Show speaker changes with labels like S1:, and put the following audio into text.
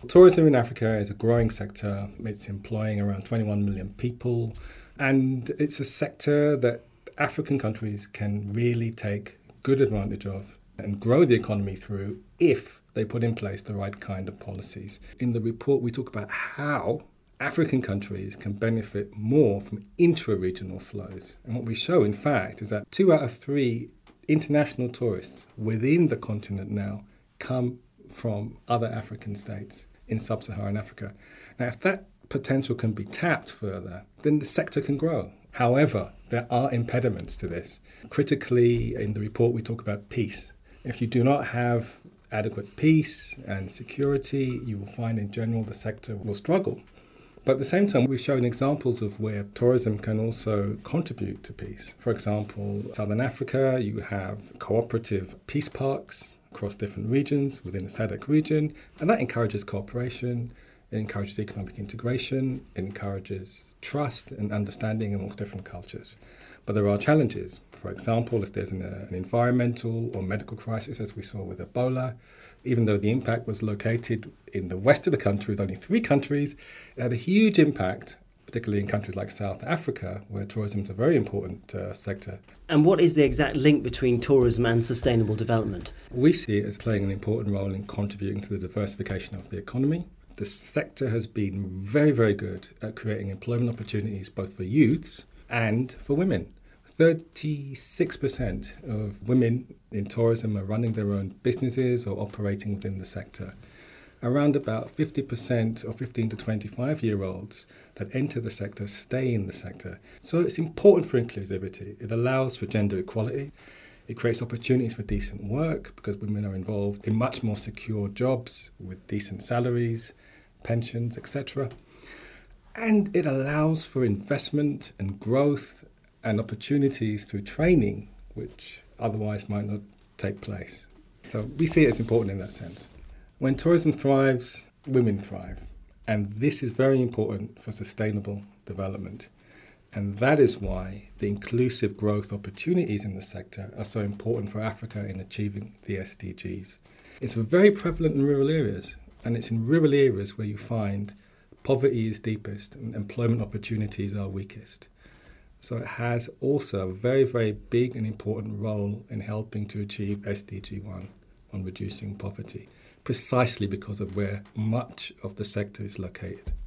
S1: Tourism in Africa is a growing sector. It's employing around 21 million people. And it's a sector that African countries can really take good advantage of and grow the economy through if they put in place the right kind of policies. In the report, we talk about how African countries can benefit more from intra-regional flows. And what we show, in fact, is that 2 out of 3 international tourists within the continent now come from other African states in sub-Saharan Africa. Now, if that potential can be tapped further, then the sector can grow. However, there are impediments to this. Critically, in the report, we talk about peace. If you do not have adequate peace and security, you will find in general the sector will struggle. But at the same time, we've shown examples of where tourism can also contribute to peace. For example, Southern Africa, you have cooperative peace parks across different regions within the SADC region, and that encourages cooperation, it encourages economic integration, it encourages trust and understanding amongst different cultures. But there are challenges. For example, if there's an environmental or medical crisis, as we saw with Ebola, even though the impact was located in the west of the country with only 3 countries, it had a huge impact, particularly in countries like South Africa, where tourism is a very important sector.
S2: And what is the exact link between tourism and sustainable development?
S1: We see it as playing an important role in contributing to the diversification of the economy. The sector has been very, very good at creating employment opportunities both for youths and for women. 36% of women in tourism are running their own businesses or operating within the sector. Around about 50% of 15 to 25-year-olds that enter the sector stay in the sector. So it's important for inclusivity. It allows for gender equality. It creates opportunities for decent work because women are involved in much more secure jobs with decent salaries, pensions, etc. And it allows for investment and growth and opportunities through training, which otherwise might not take place. So we see it as important in that sense. When tourism thrives, women thrive. And this is very important for sustainable development. And that is why the inclusive growth opportunities in the sector are so important for Africa in achieving the SDGs. It's very prevalent in rural areas, and it's in rural areas where you find poverty is deepest and employment opportunities are weakest. So it has also a very, very big and important role in helping to achieve SDG 1 on reducing poverty, precisely because of where much of the sector is located.